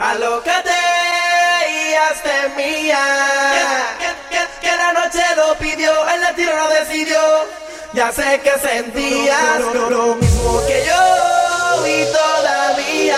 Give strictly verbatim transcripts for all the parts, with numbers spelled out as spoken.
Alócate y hazte mía. Que, que, que, que la noche lo pidió, el destino lo decidió. Ya sé que sentías lo, lo mismo que yo y todavía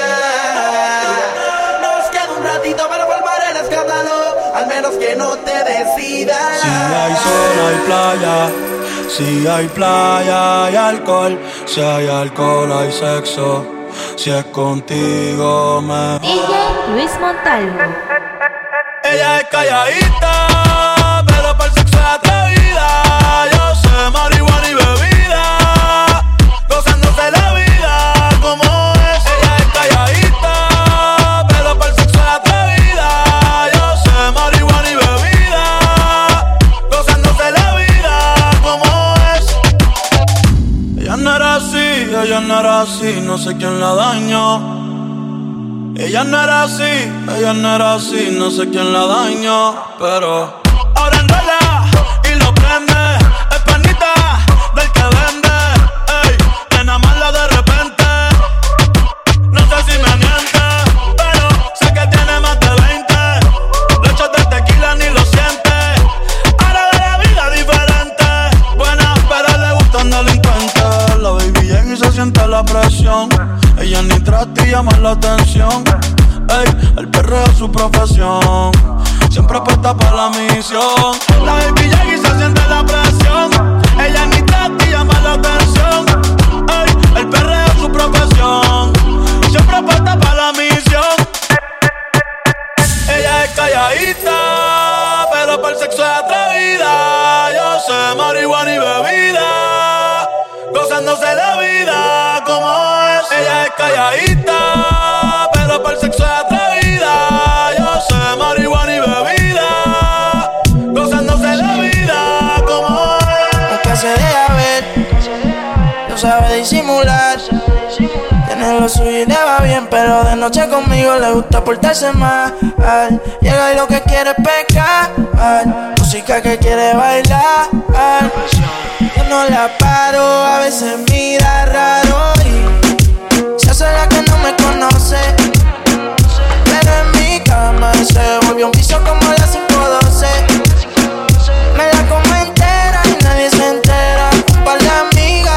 nos queda un ratito para formar el escándalo. Al menos que no te decidas. Si hay sol, hay playa. Si hay playa, hay alcohol. Si hay alcohol, hay sexo. Si es contigo, me D J Luis Montalvo. Ella es calladita, pero para el sexo es atrevida. Yo sé marihuana y bebida, gozándose la vida como es. Ella es calladita, pero para el sexo es atrevida. Yo sé marihuana y bebida, gozándose la vida como es. Ella no era así, ella no era así, no sé quién la dañó. Ella no era así, ella no era así, no sé quién la dañó. Pero ahora enrola y lo prende. Es panita del que vende. Ey, nena mala de repente. No sé si me miente, pero sé que tiene más de veinte. Lechos de tequila ni lo siente. Ahora ve la vida diferente. Buena, pero le gustan delincuentes. La baby llega y se siente la presión. Ella ni trata y llama la atención. Ey, el perreo es su profesión. Siempre apuesta para la misión. La baby llega y se siente la presión. Ella ni trata y llama la atención. Ey, el perreo es su profesión. Siempre apuesta para la misión. Ella es calladita, pero para el sexo es atrevida. Yo sé marihuana y bebida, gozándose la vida como es. Ella es calladita, pero para el sexo es atrevida. Yo sé marihuana y bebida, gozándose la vida como es. Nunca se deja ver, no sabe disimular. Tiene lo suyo y le va bien, pero de noche conmigo le gusta portarse mal. Llega y lo que quiere es pecar, música que quiere bailar. Yo no la paro, a veces mira raro y se hace la que no me conoce. Pero en mi cama se volvió un vicio como las cinco doce. Me la como entera y nadie se entera. Un par de amigas,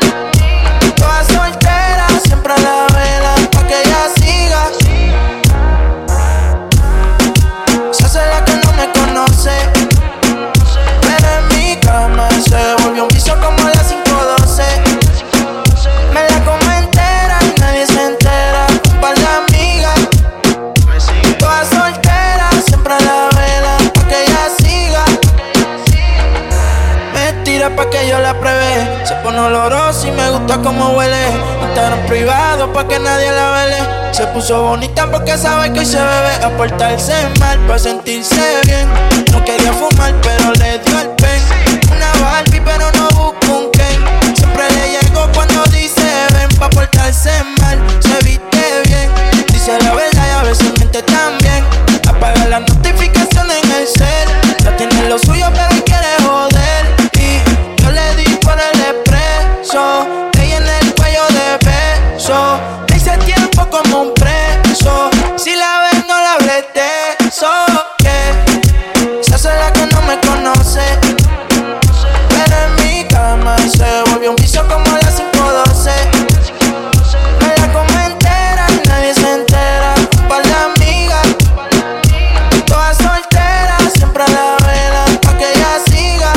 todas solteras, siempre a la vela pa' que ella siga. Se hace la que no me conoce. Pero en mi cama se volvió un vicio como las cinco doce. Me la como entera y nadie se entera. Un par de amigas, todas solteras, siempre a la vela pa' que ella siga. Me tira pa' que yo la pruebe. Se pone olorosa y me gusta como huele. Instagram privado pa' que nadie la vele. Se puso bonita porque sabe que hoy se bebe. A portarse mal pa' sentirse bien. No quería fumar pero le dio el pen. Una Barbie pero no busco un Ken. Siempre le llego cuando dice ven. Pa' portarse mal, se viste bien. Dice la verdad y a veces miente también. Apaga las notificaciones en el cel. Ya tiene lo suyo pero él quiere joder. Y yo le di por el expreso. Ella en el cuello de beso. Me hice tiempo como un preso. Si la ves no la hables de eso. Que se hace la que no me conoce. Pero en mi cama se volvió un vicio como las cinco doce. Me la como entera y nadie se entera. Un par de amigas, todas solteras, siempre a la vela pa' que ella siga.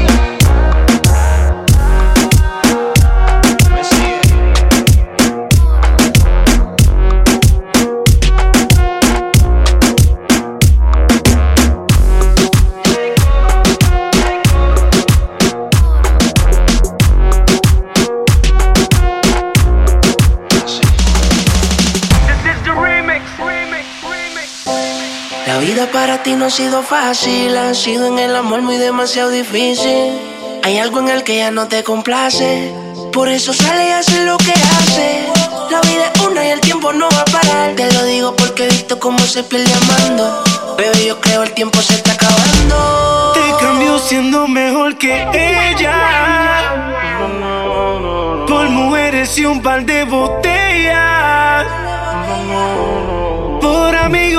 La vida para ti no ha sido fácil, ha sido en el amor muy demasiado difícil. Hay algo en el que ya no te complace, por eso sale y hace lo que hace. La vida es una y el tiempo no va a parar. Te lo digo porque he visto cómo se pierde amando. Bebé, yo creo el tiempo se está acabando. Te cambió siendo mejor que ella, por mujeres y un par de botellas. Por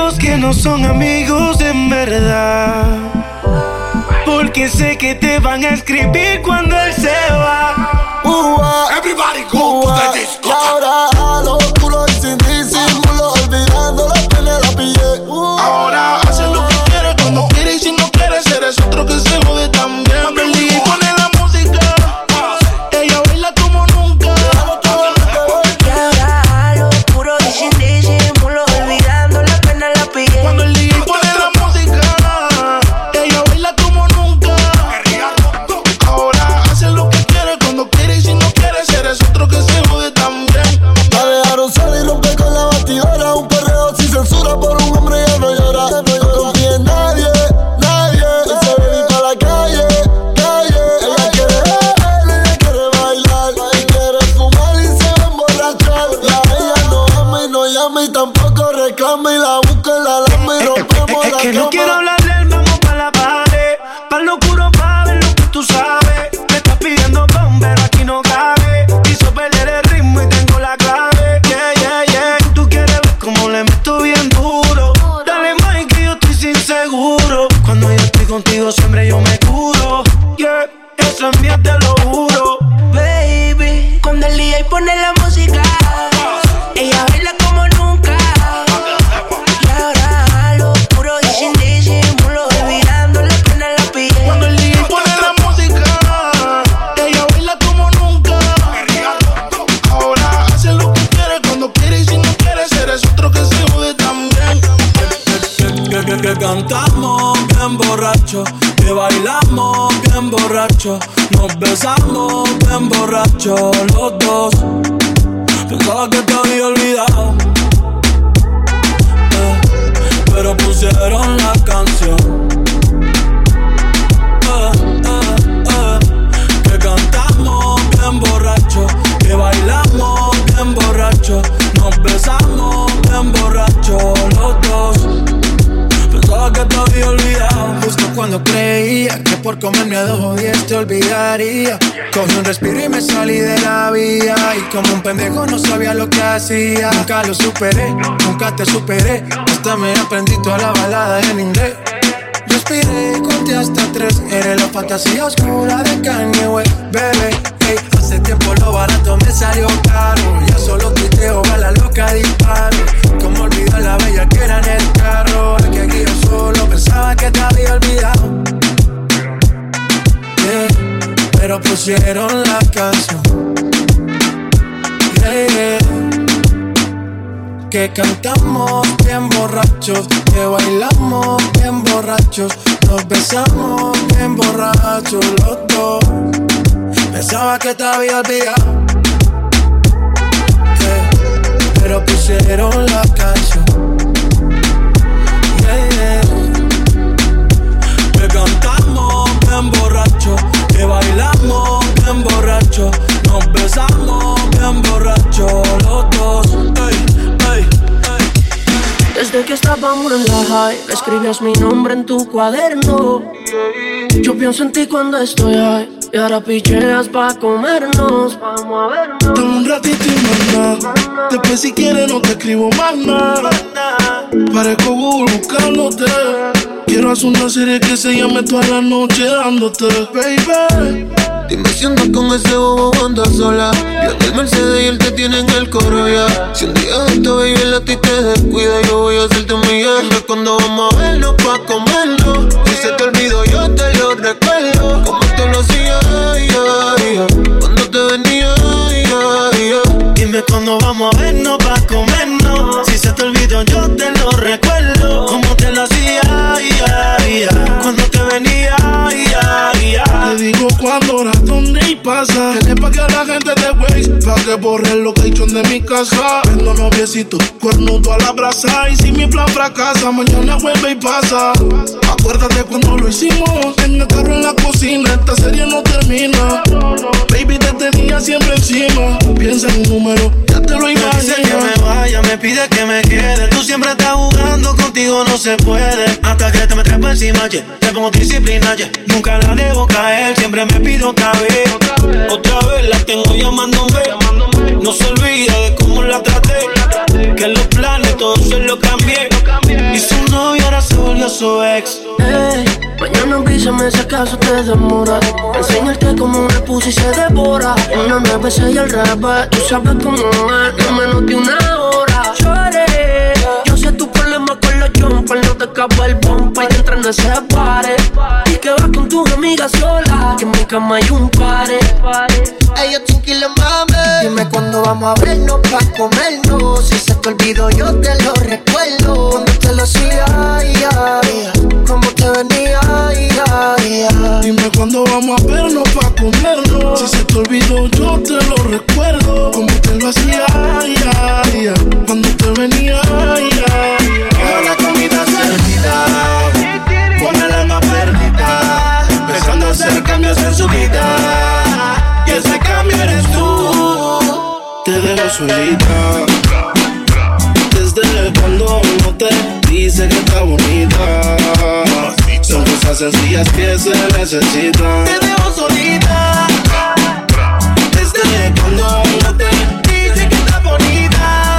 amigos que no son amigos en verdad, porque sé que te van a escribir cuando él se va. Uh, Everybody go uh, to the disco. Y ahora a lo oscuro y sin disimulo, olvidando la pena la pillé. Uh, Ahora hace lo que quiere, cuando quiere y si no quiere, eres otro que se jode también. Cuando el D J pone la música, ella baila como nunca. Y ahora a lo oscuro y sin disimulo, olvidando la pena la pillé. Cuando el D J pone la música, ella baila como nunca. Ahora hace lo que quiere, cuando quiere y si no quiere, eres otro que se jode también. la dejaron salir y rompe con la batidora. Un perreo sin censura por un hombre ya no llora. No confía en nadie, nadie. Él se ve ir pa' la calle, calle. Ella quiere beber, ella quiere bailar. Y quiere fumar y se va a emborrachar. Ya ella no ama y no llama y tampoco reclama. Y la busca en la lama y rompemos Es la que no cama. quiero hablar de él, vamos pa' la pared. Pa' lo oscuro pa' ver lo que tú sabes. Me estás pidiendo con, pero aquí no cabe. Quiso perder el ritmo y tengo la clave. Yeah, yeah, yeah. Tú quieres ver cómo le meto bien duro. Dale más que yo estoy sin seguro. Cuando yo estoy contigo siempre yo me curo. Yeah, eso es mío, te lo juro. Baby, cuando el D J pone la música, ella baila como nunca. Y ahora a lo oscuro y sin disimulo, olvidando la pena la pillé. Cuando el D J pone la música, ella baila como nunca. Ahora hace lo que quiere, cuando quiere y si no quiere, eres otro que se jode también. Que, que, que cantamos bien borracho, que bailamos bien borracho, nos besamos bien borracho los dos. Pensaba que te había olvidado, eh, pero pusieron la canción. Eh, eh, eh, que cantamos bien borracho, que bailamos bien borracho, nos besamos bien borracho los dos. Pensaba que te había olvidado. Justo cuando creía que por comerme a dos o diez te olvidaría, cogí un respiro y me salí de la vía. Y como un pendejo no sabía lo que hacía. Nunca lo superé, nunca te superé. Hasta me aprendí toda la balada en inglés. Respiré y conté hasta tres. Eres la fantasía oscura de Kanye West, bebé. Hey, hace tiempo lo barato me salió caro. Ya solo tuiteo, va la loca disparo. Como olvidar la bella que era en el carro. La que aquí yo solo pensaba que te había olvidado. Yeah, pero pusieron la canción. Yeah, yeah. Que cantamos bien borrachos, que bailamos bien borrachos, nos besamos bien borrachos los dos. Pensaba que te había olvidado, yeah, pero pusieron la canción. Yeah, yeah. Que cantamos bien borracho, que bailamos bien borracho, nos besamos bien borracho los dos. Ey, ey, ey. Desde que estábamos en la high, escribías mi nombre en tu cuaderno. Yo pienso en ti cuando estoy high, y ahora picheas pa' comernos. Vamos a vernos. Dame un ratito y más nada. Después si quieres no te escribo más nada. Parezco Google buscándote. Quiero hacer una serie que se llame toda la noche dándote, baby. Dime si andas con ese bobo o andas sola. Yo en el Mercedes y él te tiene en el coro ya. Si un día esto baby él a ti te descuida, yo voy a hacerte un millón. Es cuando vamos a vernos pa' comerlo. Si se te olvidó yo te lo recuerdo. Como te lo hacía, yeah, yeah. Cuando te venía, yeah, yeah. Dime cuándo vamos a vernos pa' comernos. Si se te olvidó yo te lo recuerdo. Como te lo hacía, yeah, yeah. Cuando te venía, yeah, yeah. Te digo cuándo, hora, dónde y pasa. Que pa' que la gente te waste, pa' que borre el location de mi casa. Vendo noviecito, cuernudo a la brasa. Y si mi plan fracasa, mañana vuelve y pasa. Acuérdate cuando lo hicimos en el carro en la cocina. Esta serie no termina. Baby, te tenía siempre encima. Piensa en un número, ya te lo imaginas. Me dice que me vaya, me pide que me quede. Tú siempre estás jugando, contigo no se puede. Hasta que te me trepas encima, yeah. Te pongo disciplina, yeah. Nunca la dejo caer, siempre me pido otra vez. Otra vez la tengo llamándome. No se olvida de cómo la traté. Que los planes todos se los cambié. Y su novio, ahora se volvió su ex. Hey, mañana avísame si acaso te demora. Enseñarte como una pussy se devora. Una nueve seis y el revés. Tú sabes cómo es, en menos de una hora. Lloré, yo sé tu problema con los jumpers. No te acaba el bumper y entran en ese pare. Y que vas con tus amigas solas, que en mi cama hay un pare. Ey, yo tranquila, mami. Dime cuándo vamos a vernos pa' comernos. Si se te olvidó yo te lo recuerdo. Cuando te lo hacía, ay, ay, cómo te venía, ay, ay, ay. Dime cuándo vamos a vernos pa' comernos. Si se te olvidó yo te lo recuerdo. Como te lo hacía, ay, ay, ay. Cuando te venía, ay, ay, ay. La comida servida, con el alma perdida, empezando a hacer cambios en su vida. Y ese cambio eres tú. Te dejo solita. Desde cuando no te dice que está bonita. Son cosas sencillas que se necesitan. Te dejo solita. Desde cuando no te dice que está bonita.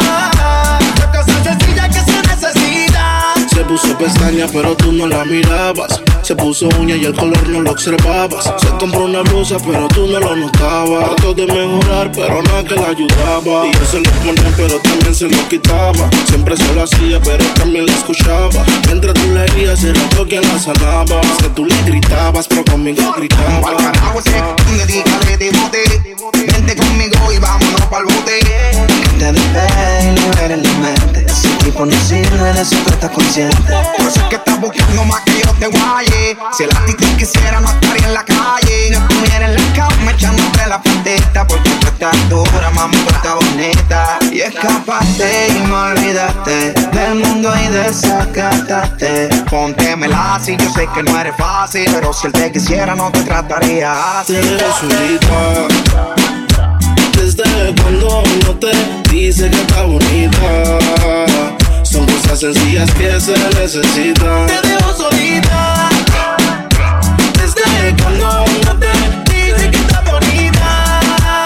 Son cosas sencillas que se necesitan. Se puso pestaña pero tú no la mirabas. Se puso uña y el color no lo observabas. Se compró una blusa pero tú no lo notabas. Trató de mejorar pero nada que la ayudaba. Y él se lo ponía pero también se lo quitaba. Siempre se lo hacía pero también la escuchaba. Mientras tú le herías era tú quien la sanaba. Que tú le gritabas pero conmigo gritabas. Pa'l carajo ese, dedícale de bote. Vente conmigo y vámonos pa'l bote. Te despede y libera la mente. Ese tipo no sirve, de eso tú estás consciente. Por eso es que estás buscando más que yo te guaye. Si el artista quisiera no estaría en la calle. No estuviera en la cama echándote la patita. Porque tú estás dura, mami, tú estás bonita. Y escapaste y me olvidaste del mundo y desacataste. Póntemela si yo sé que no eres fácil. Pero si él te quisiera no te trataría así. Te dejo solita. Desde cuando no te dice que está bonita. Son cosas sencillas que se necesitan. Te dejo solita. Desde cuando no te dice que está bonita.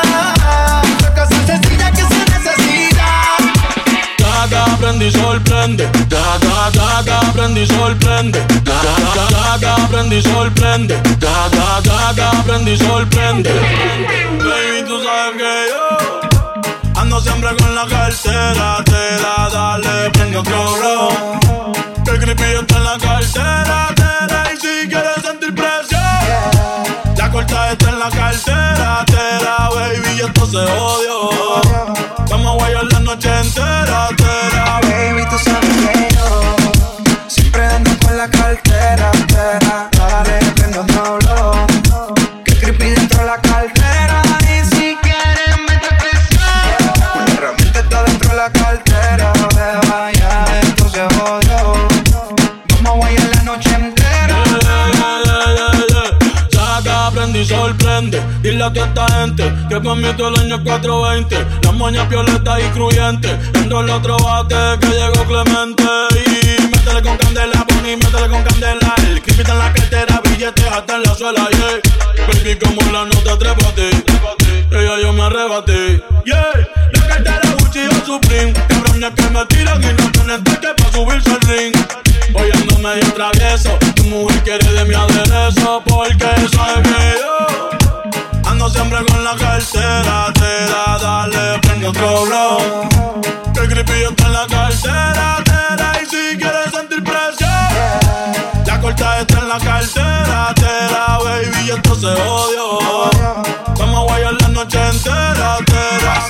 Son cosas sencillas que se necesitan. Daga, aprende y sorprende. Daga, daga, aprende y sorprende. Daga, daga, aprende y sorprende. Daga, daga, aprende y sorprende. Baby, tú sabes que yo ando siempre con la cartera. Te la dale, prende otro blow. Que el creepy está en la cartera. Tera, y si quieres sentir presión, la corta está en la cartera. Tera, baby, y esto se odio. Vamos a guayar la noche entera. Tera, baby, tú sabes que yo siempre ando con la cartera. Tera, dale, prende otro blow. Que creepy dentro de la cartera. Y si quieres meter presión, una herramienta está dentro de la cartera. Beba, ya esto se jodió. Vamos a guayar la noche entera. yeah, yeah, yeah, yeah. Saca, aprende y sorprende. Dile a toda esta gente que conmigo todo el año cuatro veinte. Las moñas violetas y cruyentes. Entro el otro bate que llegó Clemente. Y métele con candela, Bonnie, métele con candela. El creepy está en la cartera, billetes hasta en la suela, yeah. Baby, como la nota trépate. Ella yo me arrebaté, yeah. La cartera Gucci o Supreme. Cabrones que me tiran y no tienen toque pa' subirse al ring. Hoy ando medio travieso. Tu mujer quiere de mi aderezo. Porque sabe que yo ando siempre con la cartera. Te da, dale, prende otro blow. Que el creepy está en la cartera. Tera, y si quieres sentir presión, la corta está en la cartera. Tera, baby, y esto se odio. Vamos a guayar la noche entera. Tera.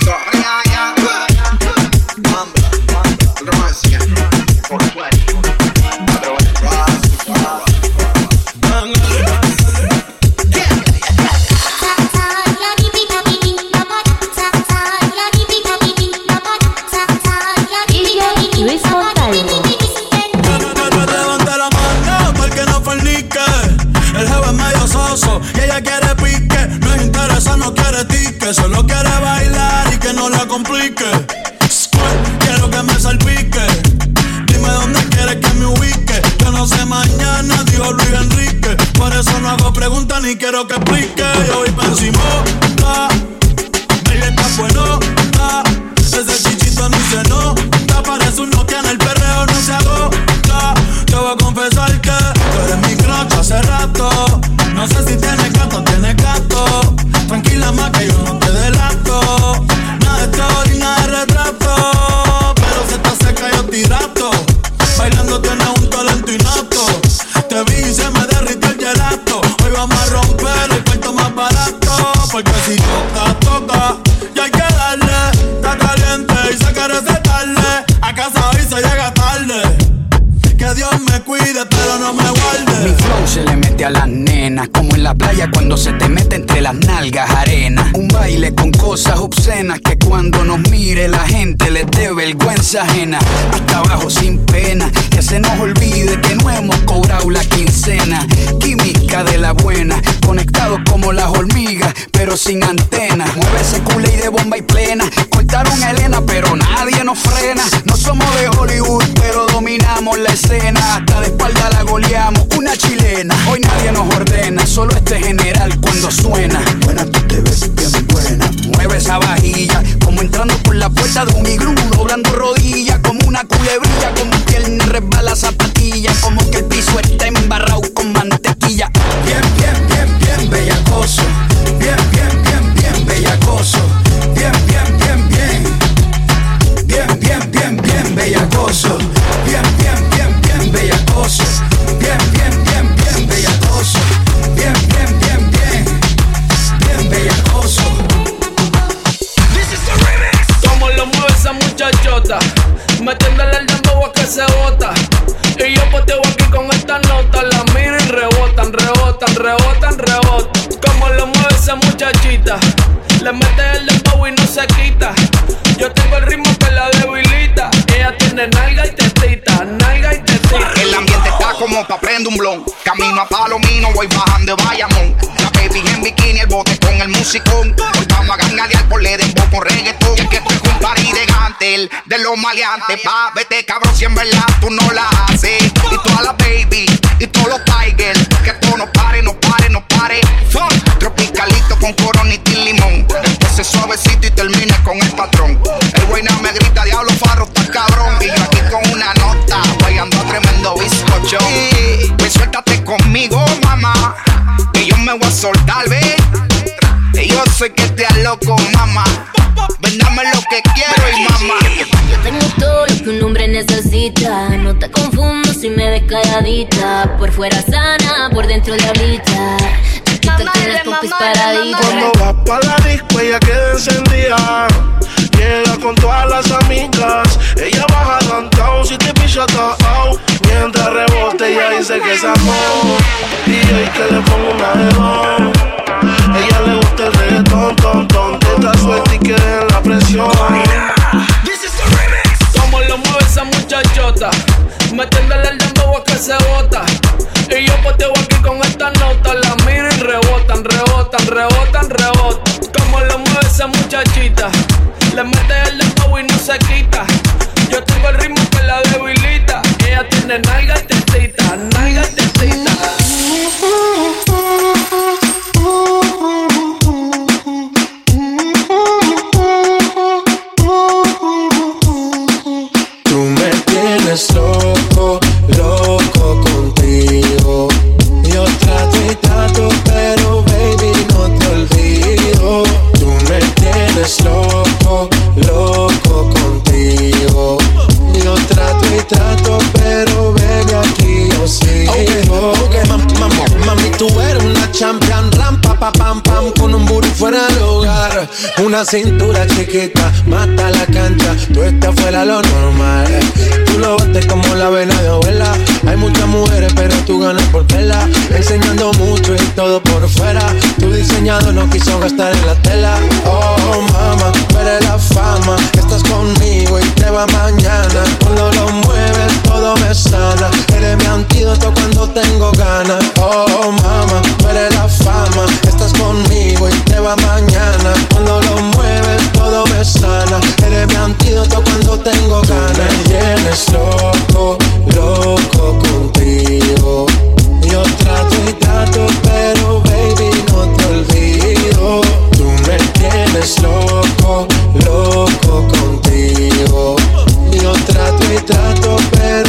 Luis Montalvo. Levanta la mano porque no fornique. El jefe es medio soso y ella quiere pique. No es interesa, no quiere tique. Solo quiere bailar y que no la complique. Squirt, quiero que me salpique. Dime dónde quieres que me ubique. Yo no sé mañana, dijo Luis Enrique. Por eso no hago preguntas ni quiero que explique. Yo voy pa' encima, baile está bueno, ese chichito ni se nota. Parece un Nokia en el perreo, no se agota. Que Dios me cuide, pero no me guarde. Mi flow se le mete a las nenas, como en la playa cuando se te mete entre las nalgas arena. Un baile con cosas obscenas que cuando nos mire la gente les dé vergüenza ajena. Hasta abajo sin pena, que se nos olvide que no hemos cobrado la quincena. Química de la buena, conectados como las hormigas, pero sin antena. Mueve ese culé y de bomba y plena. Cortaron a Elena, pero nadie nos frena. No somos de Hollywood, pero dominamos la escena. Hasta de espalda la goleamos, una chilena. Hoy nadie nos ordena, solo este general cuando suena. Buena, tú te ves bien buena. Mueve esa vajilla, como entrando por la puerta de un iglú. Doblando rodillas, como una culebrilla. Como que el resbala zapatilla. Como que el piso está embarrado con mantequilla. Bien, bien, bien, bien, bellacoso. Bien, bien, bien, bien, bellacoso. Bien, bien, bien, bien. Bien, bien, bien, bien, bellacoso. Bien, bien, bien, bien, bellacoso. Bien, bien, bien, bien, bellacoso. Bien, bien, bien, bien. Bien, bellacoso. This is the remix. Como lo mueve esa muchachota, metiéndole el dembow a que se bota. Y yo poteo aquí con esta nota. La miro y rebotan, rebotan, rebotan, rebotan. Como lo mueve esa muchachita, le mete el dembow y no se quita. Yo tengo el ritmo que la debilita. Ella tiene nalga y tetita, nalga y tetita. El ambiente está como pa' prender un blon. Camino a Palomino, voy bajando de Bayamón. La baby en bikini, el bote con el musicón. Hoy vamos a gangadear por le dembow con reggaetón. Y es que estoy con un party de gantel, de los maleantes. Pa, vete cabrón si en verdad tú no la haces. Y toda la baby, y todos los tigers. Que todo no pare, no pare, no pare. Fun. Tropicalito con coronita y limón. Empecé suavecito y termine con el patrón. El güey no me grita, diablo farro, está cabrón. Y yo aquí con una nota, guayando a tremendo bizcocho. Y pues suéltate conmigo, mamá, que yo me voy a soltar, ve. Y yo sé que te loco, mamá. Ven, dame lo que quiero y mamá. Yo tengo todo lo que un hombre necesita. No te confundo si me ves calladita. Por fuera sana, por dentro diablita. Chiquita tienes pompis paradita. Cuando vas pa' la disco ella queda encendida. Llega con todas las amigas. Ella baja downtown si te pilla atao. Mientras rebote ella dice que es amor. Y yo y que le pongo una de dos. Ella le gusta el reggaetón, ton, ton. Está suelta y queda en la presión. This is the remix. Como lo mueve esa muchachota, metiéndole el dembow a que se bota. Y yo poteo aquí con esta nota. La miro y rebotan, rebotan, rebotan, rebotan. Como lo mueve esa muchachita, le mete el dembow y no se quita. Yo tengo el ritmo que la debilita. Ella tiene nalga y tetita, nalga y tetita. Tú me tienes loco, loco contigo. Yo trato y trato, pero baby no te olvido. Tú me tienes loco, loco contigo. Yo trato y trato, pero baby aquí yo sigo. Okay, okay, mam, mam, mami, tú eres una champion, rampa, pa, pam, pam, con un booty fuera del hogar. Una cintura chiquita, mata la cancha, tú estás fuera lo normal. Tú lo bates como la vena de abuela. Hay muchas mujeres, pero tú ganas por vela. Enseñando mucho y todo por fuera. Tu diseñado no quiso gastar en la tela. Oh, mama, tú eres la fama. Estás conmigo y te va mañana. Cuando lo mueves, todo me sana. Eres mi antídoto cuando tengo ganas. Oh, mama, tú eres la fama. Estás conmigo y te va mañana. Cuando lo mueves, todo me sana. Eres mi antídoto cuando tengo ganas. Me tienes loco, loco contigo. Yo trato y trato, pero baby no te olvido. Tú me tienes loco, loco contigo. Yo trato y trato, pero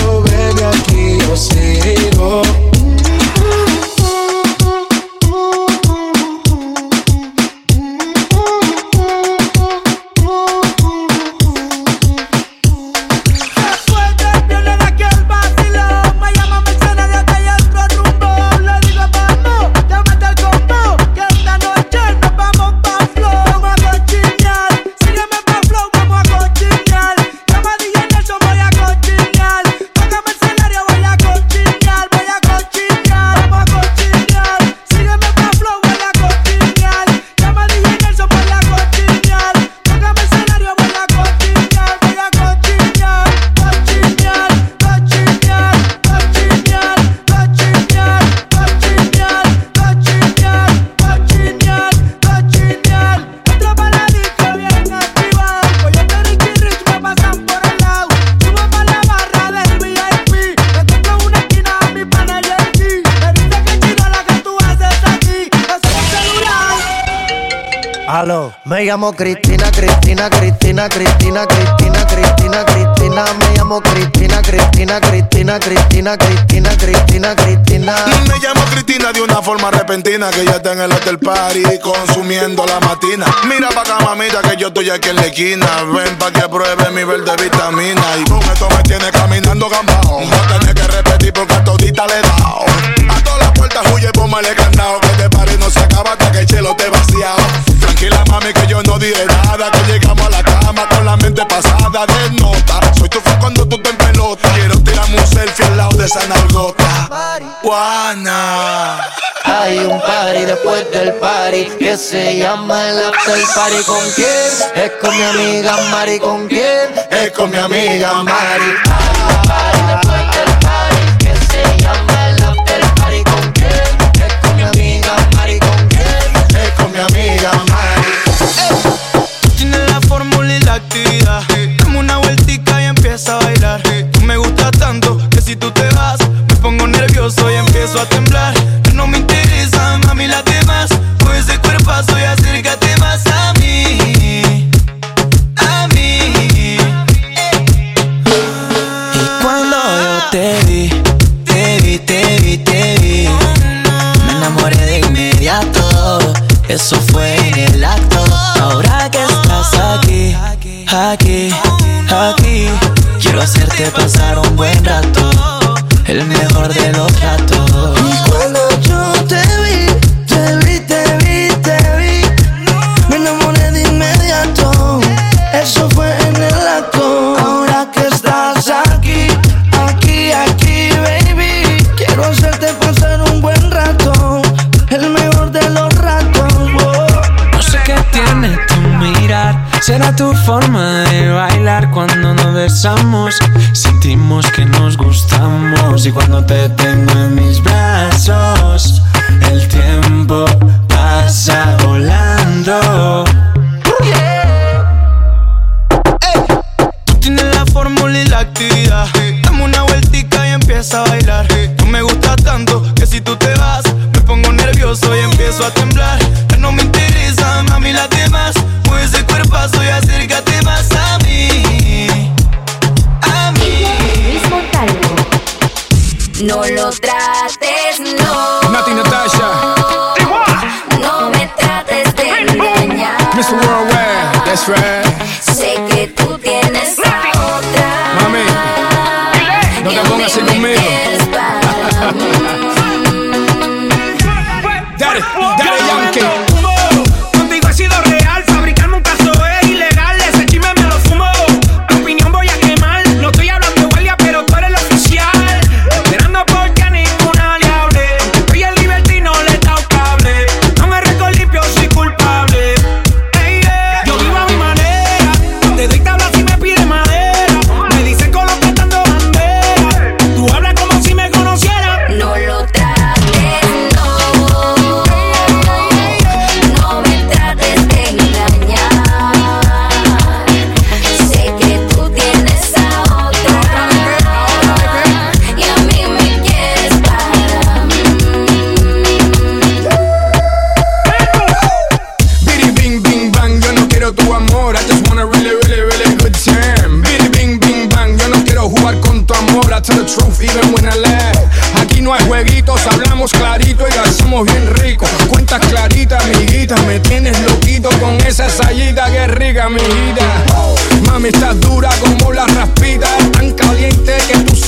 Aló, me llamo Cristina, Cristina, Cristina, Cristina, Cristina, Cristina, Cristina. Me llamo Cristina, Cristina, Cristina, Cristina, Cristina, Cristina, Cristina. Me llamo Cristina de una forma repentina, que ya está en el hotel party consumiendo la matina. Mira pa' acá, mamita, que yo estoy aquí en la esquina. Ven pa' que pruebe mi verde vitamina. Y con esto me tiene caminando gambao. No tenés que repetir porque a todita le he dado. A todas las puertas huye, póngale candado, que te pare no se acaba hasta que el chelo te vaciado. Tranquila, mami, que yo no diré nada, que llegamos a la cama con la mente pasada de nota. Soy tu fan cuando tú te en pelota. Quiero tirarme un selfie al lado de esa nalgota. Juana. Hay un party después del party que se llama el after party. ¿Con quién? Es con mi amiga Mari. ¿Con quién? Es con mi amiga Mari. Hay un party después del party que se llama el after party. ¿Con quién? Es con mi amiga Mari. ¿Con quién? Es con mi amiga Mari. Tú tienes la fórmula y la actividad. Dame una vueltica y empieza a bailar. Tú me gustas tanto que si tú te vas me pongo nervioso y empiezo a temblar. No me interesa, mami, las demás. Con ese cuerpazo y acércate más a mí, a mí. Y cuando yo te vi, te vi, te vi, te vi, me enamoré de inmediato. Eso fue en el acto. Ahora que estás aquí, aquí, aquí, quiero hacerte pasar un buen rato, el mejor de los ratos. Y cuando yo te vi, te vi, te vi, te vi, me enamoré de inmediato. Eso fue en el acto. Ahora que estás aquí, aquí, aquí, baby, quiero hacerte pasar un buen rato, el mejor de los ratos. Oh. No sé qué tiene tu mirar, será tu forma de bailar. Cuando nos besamos sentimos que nos gustamos, y cuando te tengo en mis brazos el tiempo pasa volando. Tú tienes la fórmula y la actividad. Dame una vueltica y empieza a bailar. Tú me gustas tanto que si tú te vas me pongo nervioso y empiezo a temblar. Ya no me interesa, mami, las demás. Mueve ese cuerpazo y acércate más a mí, a mí. Luis Montalvo. No lo trates, no. Nati Natasha. No me trates de engañar. mister Worldwide, that's right. Sé que tú tienes a otra. Mami, no te pongas así conmigo. Daddy, Daddy Yankee. Contigo he sido real, fabricarme un caso es ilegal. Ese chisme me lo fumo, tu opinión voy a quemar. No estoy hablando de guardia, pero tú eres el oficial. Esperando porque a ninguna le hable. Estoy en libertino, le he dado cable. No me reto limpio, soy culpable. Hey, yeah. Yo vivo a mi manera, te doy tabla si me pide madera. Me dicen con los que están de bandera. Tú hablas como si me conocieras. No lo trates, no. No me trates de engañar. Sé que tú tienes a otra y a mí me quieres para mí. Biddy bing bing bang, yo no quiero tu amor. I just want a really, really, really good time. Biddy bing bing bang, yo no quiero jugar con tu amor. I tell the truth even when I lie. Aquí no hay jueguitos, hablamos clarito y hacemos bien rico. Cuentas claritas, amiguita, me tienes loquito con esa sayita que rica, amiguita. Mami, estás dura como la raspita, tan caliente que tú